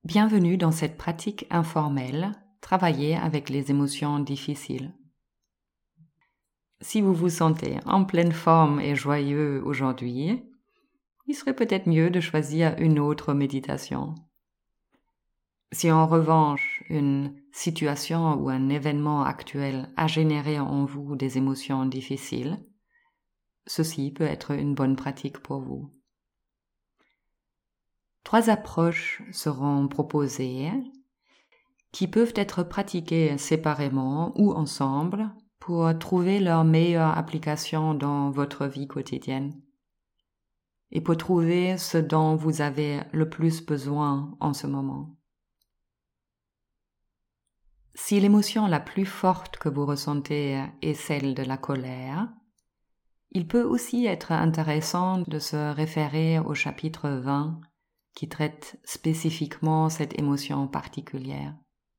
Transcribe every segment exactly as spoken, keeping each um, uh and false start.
Bienvenue dans cette pratique informelle, travailler avec les émotions difficiles. Si vous vous sentez en pleine forme et joyeux aujourd'hui, il serait peut-être mieux de choisir une autre méditation. Si en revanche, une situation ou un événement actuel a généré en vous des émotions difficiles, ceci peut être une bonne pratique pour vous. Trois approches seront proposées qui peuvent être pratiquées séparément ou ensemble pour trouver leur meilleure application dans votre vie quotidienne et pour trouver ce dont vous avez le plus besoin en ce moment. Si l'émotion la plus forte que vous ressentez est celle de la colère, il peut aussi être intéressant de se référer au chapitre vingt qui traite spécifiquement cette émotion particulière.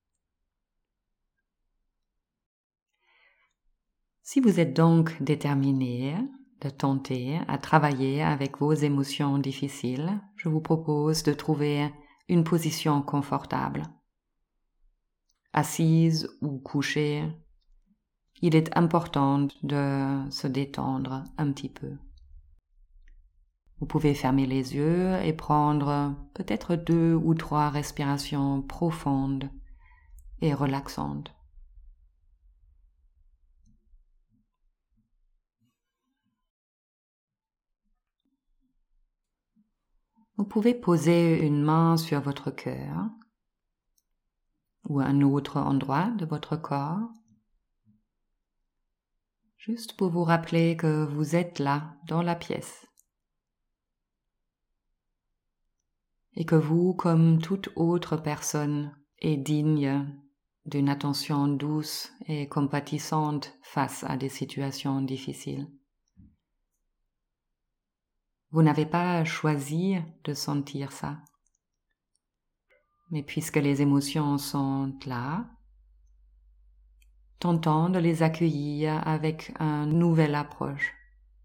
Si vous êtes donc déterminé de tenter à travailler avec vos émotions difficiles, je vous propose de trouver une position confortable. Assise ou couchée, il est important de se détendre un petit peu. Vous pouvez fermer les yeux et prendre peut-être deux ou trois respirations profondes et relaxantes. Vous pouvez poser une main sur votre cœur ou un autre endroit de votre corps, juste pour vous rappeler que vous êtes là, dans la pièce, et que vous, comme toute autre personne, est digne d'une attention douce et compatissante face à des situations difficiles. Vous n'avez pas choisi de sentir ça. Mais puisque les émotions sont là, tentons de les accueillir avec une nouvelle approche.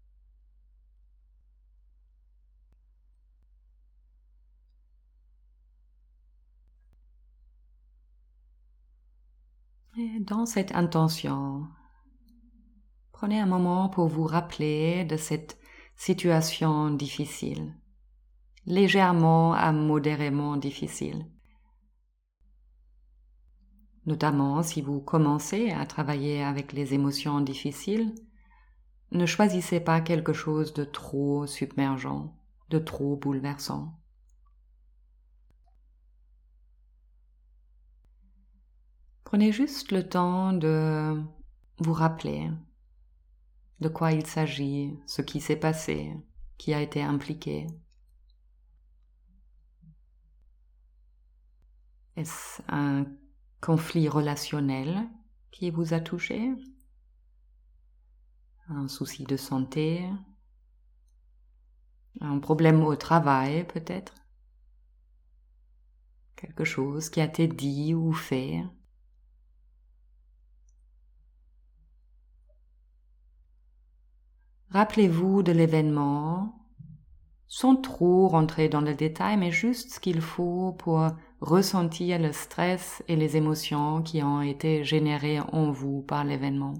Et dans cette intention, prenez un moment pour vous rappeler de cette situation difficile, légèrement à modérément difficile. Notamment si vous commencez à travailler avec les émotions difficiles, ne choisissez pas quelque chose de trop submergent, de trop bouleversant. Prenez juste le temps de vous rappeler de quoi il s'agit, ce qui s'est passé, qui a été impliqué. Est-ce un conflit relationnel qui vous a touché? Un souci de santé? Un problème au travail peut-être? Quelque chose qui a été dit ou fait? Rappelez-vous de l'événement, sans trop rentrer dans le détail, mais juste ce qu'il faut pour ressentir le stress et les émotions qui ont été générées en vous par l'événement.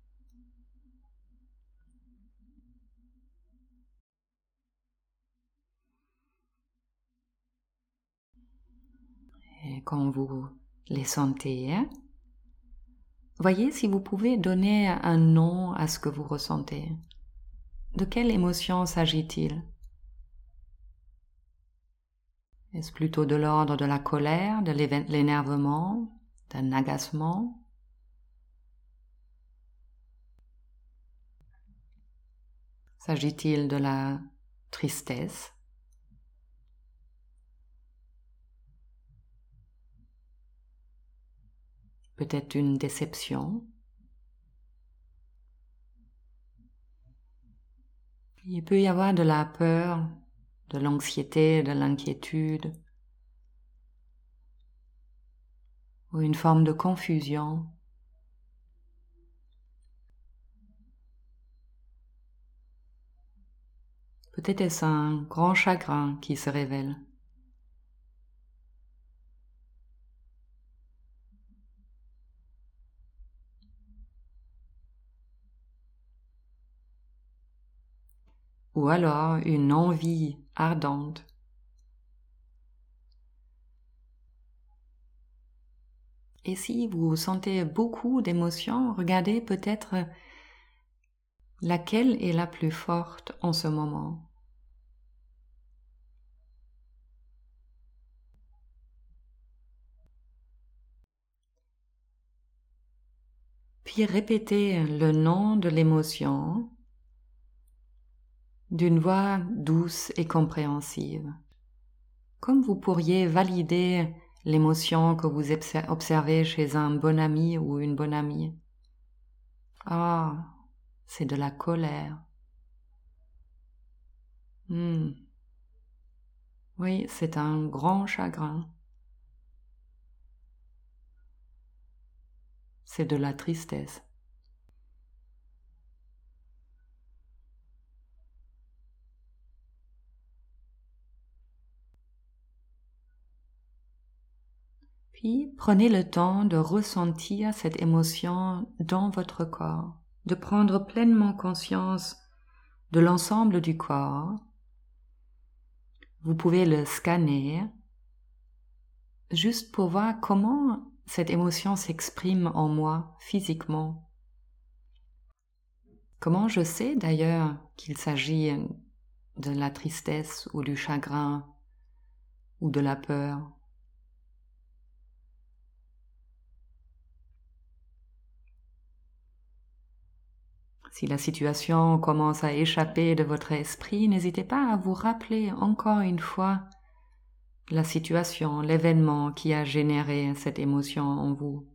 Et quand vous les sentez, voyez si vous pouvez donner un nom à ce que vous ressentez. De quelle émotion s'agit-il? Est-ce plutôt de l'ordre de la colère, de l'énervement, d'un agacement? S'agit-il de la tristesse? Peut-être une déception? Il peut y avoir de la peur, de l'anxiété, de l'inquiétude, ou une forme de confusion. Peut-être est-ce un grand chagrin qui se révèle. ou alors une envie ardente. Et si vous sentez beaucoup d'émotions, regardez peut-être laquelle est la plus forte en ce moment. Puis répétez le nom de l'émotion d'une voix douce et compréhensive, comme vous pourriez valider l'émotion que vous observez chez un bon ami ou une bonne amie. Ah, c'est de la colère. Hmm. Oui, c'est un grand chagrin. C'est de la tristesse. Puis prenez le temps de ressentir cette émotion dans votre corps, de prendre pleinement conscience de l'ensemble du corps. Vous pouvez le scanner juste pour voir comment cette émotion s'exprime en moi physiquement. Comment je sais d'ailleurs qu'il s'agit de la tristesse ou du chagrin ou de la peur. Si la situation commence à échapper de votre esprit, n'hésitez pas à vous rappeler encore une fois la situation, l'événement qui a généré cette émotion en vous.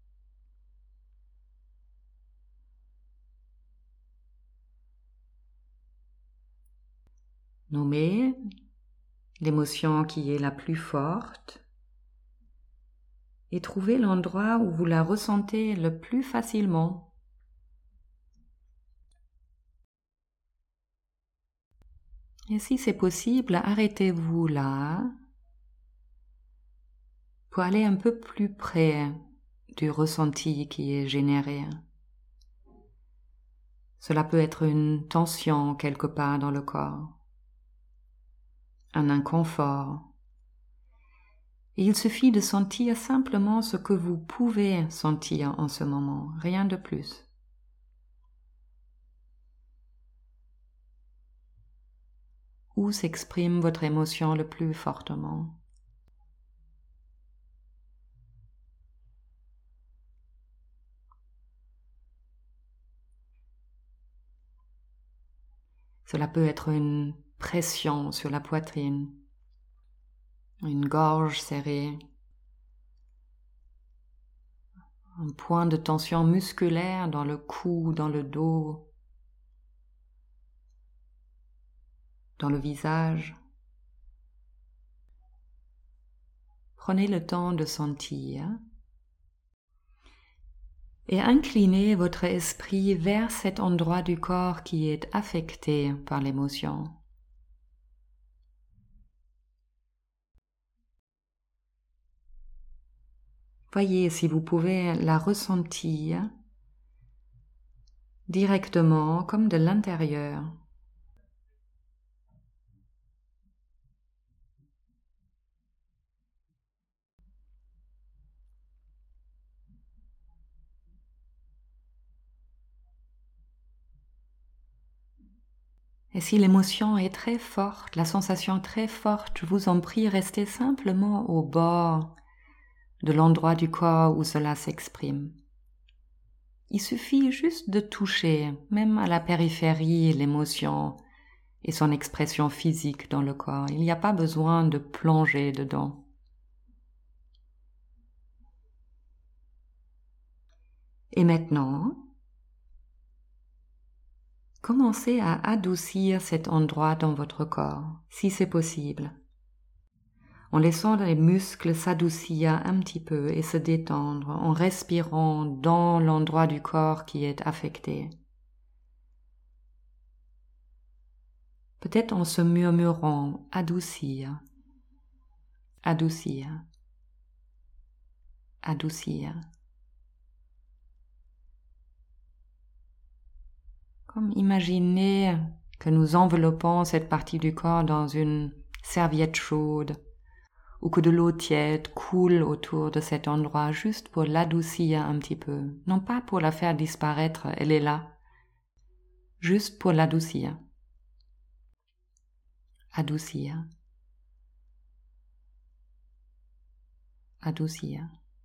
Nommez l'émotion qui est la plus forte et trouvez l'endroit où vous la ressentez le plus facilement. Et si c'est possible, arrêtez-vous là pour aller un peu plus près du ressenti qui est généré. Cela peut être une tension quelque part dans le corps, un inconfort. Et il suffit de sentir simplement ce que vous pouvez sentir en ce moment, rien de plus. Où s'exprime votre émotion le plus fortement? Cela peut être une pression sur la poitrine, une gorge serrée, un point de tension musculaire dans le cou, dans le dos, dans le visage. Prenez le temps de sentir et inclinez votre esprit vers cet endroit du corps qui est affecté par l'émotion. Voyez si vous pouvez la ressentir directement comme de l'intérieur. Et si l'émotion est très forte, la sensation très forte, je vous en prie, restez simplement au bord de l'endroit du corps où cela s'exprime. Il suffit juste de toucher, même à la périphérie, l'émotion et son expression physique dans le corps. Il n'y a pas besoin de plonger dedans. Et maintenant, commencez à adoucir cet endroit dans votre corps, si c'est possible, en laissant les muscles s'adoucir un petit peu et se détendre, en respirant dans l'endroit du corps qui est affecté. Peut-être en se murmurant, adoucir, adoucir, adoucir. Comme imaginez que nous enveloppons cette partie du corps dans une serviette chaude, ou que de l'eau tiède coule autour de cet endroit juste pour l'adoucir un petit peu, non pas pour la faire disparaître, elle est là, juste pour l'adoucir. Adoucir. Adoucir.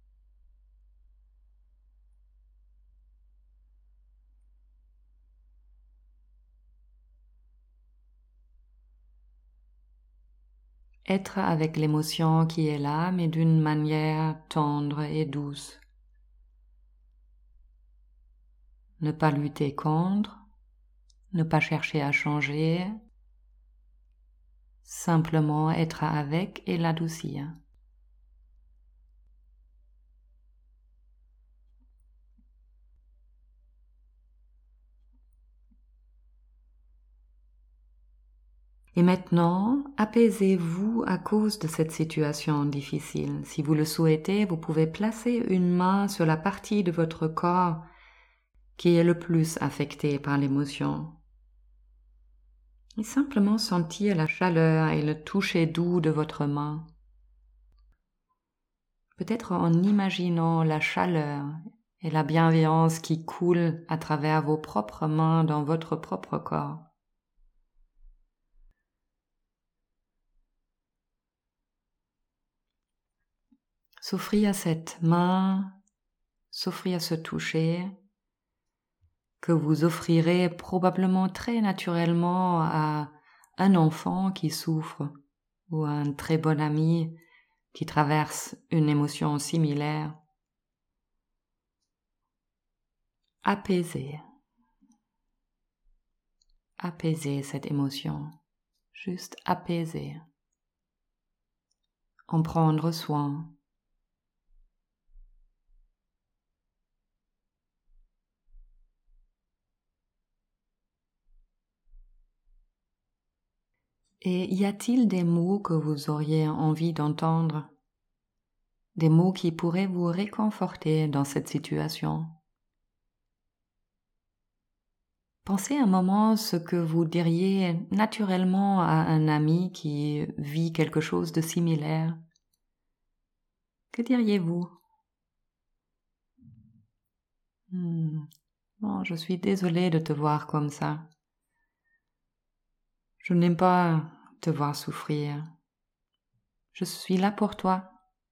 Être avec l'émotion qui est là, mais d'une manière tendre et douce. Ne pas lutter contre, ne pas chercher à changer, simplement être avec et l'adoucir. Et maintenant, apaisez-vous à cause de cette situation difficile. Si vous le souhaitez, vous pouvez placer une main sur la partie de votre corps qui est le plus affectée par l'émotion. Et simplement sentir la chaleur et le toucher doux de votre main. Peut-être en imaginant la chaleur et la bienveillance qui coulent à travers vos propres mains dans votre propre corps. S'offrir à cette main, s'offrir à ce toucher que vous offrirez probablement très naturellement à un enfant qui souffre ou à un très bon ami qui traverse une émotion similaire. Apaiser. Apaiser cette émotion. Juste apaiser. En prendre soin. Et y a-t-il des mots que vous auriez envie d'entendre? Des mots qui pourraient vous réconforter dans cette situation? Pensez un moment ce que vous diriez naturellement à un ami qui vit quelque chose de similaire. Que diriez-vous? Hmm. Oh, je suis désolée de te voir comme ça. Je n'aime pas te voir souffrir. Je suis là pour toi.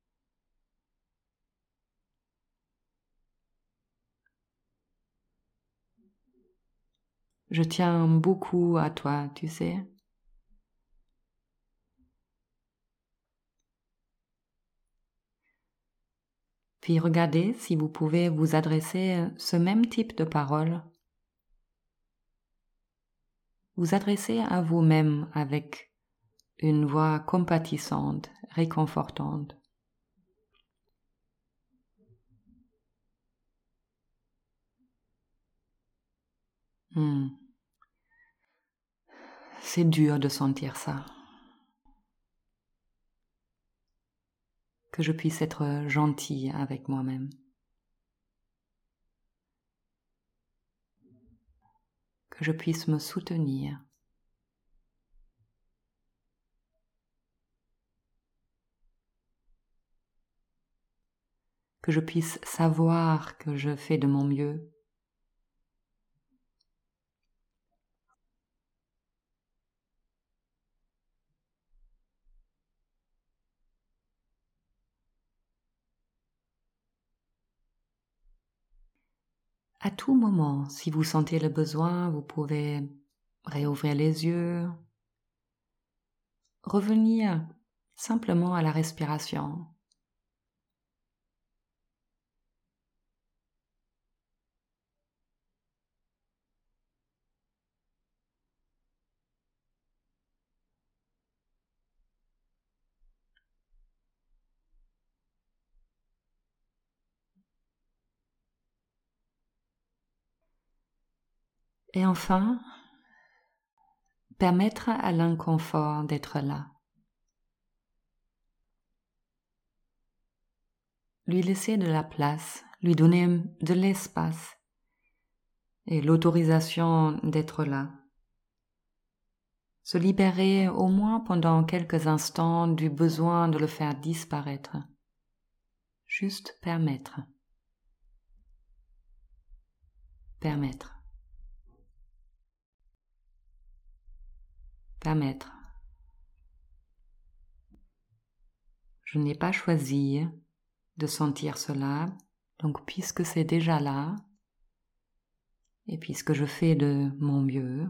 Je tiens beaucoup à toi, tu sais. Puis regardez si vous pouvez vous adresser ce même type de paroles. Vous adresser à vous-même avec une voix compatissante, réconfortante. Hmm. C'est dur de sentir ça. Que je puisse être gentille avec moi-même. Que je puisse me soutenir. Que je puisse savoir que je fais de mon mieux. À tout moment, si vous sentez le besoin, vous pouvez réouvrir les yeux, revenir simplement à la respiration. Et enfin, permettre à l'inconfort d'être là. Lui laisser de la place, lui donner de l'espace et l'autorisation d'être là. Se libérer au moins pendant quelques instants du besoin de le faire disparaître. Juste permettre. Permettre. Permettre. Je n'ai pas choisi de sentir cela, donc puisque c'est déjà là, et puisque je fais de mon mieux,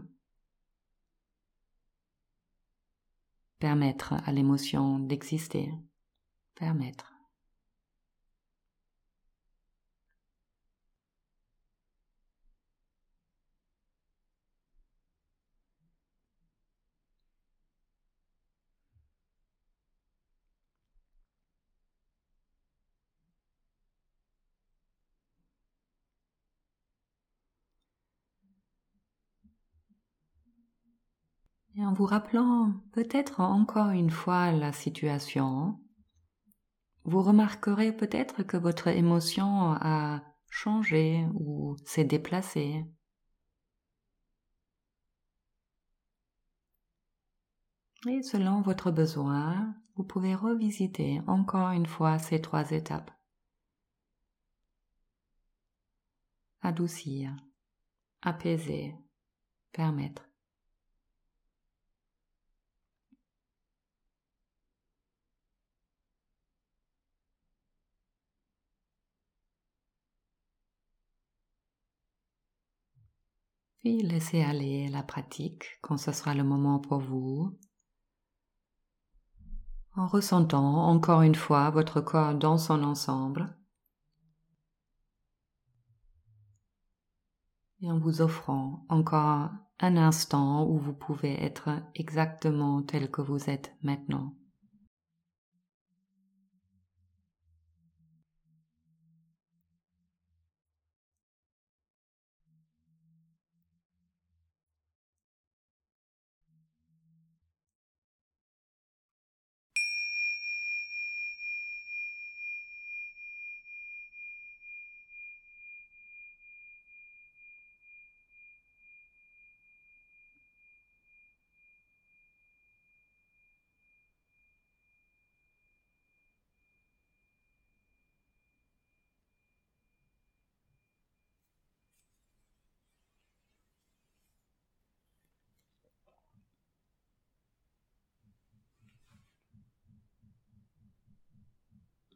permettre à l'émotion d'exister. Permettre. Et en vous rappelant peut-être encore une fois la situation, vous remarquerez peut-être que votre émotion a changé ou s'est déplacée. Et selon votre besoin, vous pouvez revisiter encore une fois ces trois étapes. Adoucir, apaiser, permettre. Puis laissez aller la pratique quand ce sera le moment pour vous, en ressentant encore une fois votre corps dans son ensemble et en vous offrant encore un instant où vous pouvez être exactement tel que vous êtes maintenant.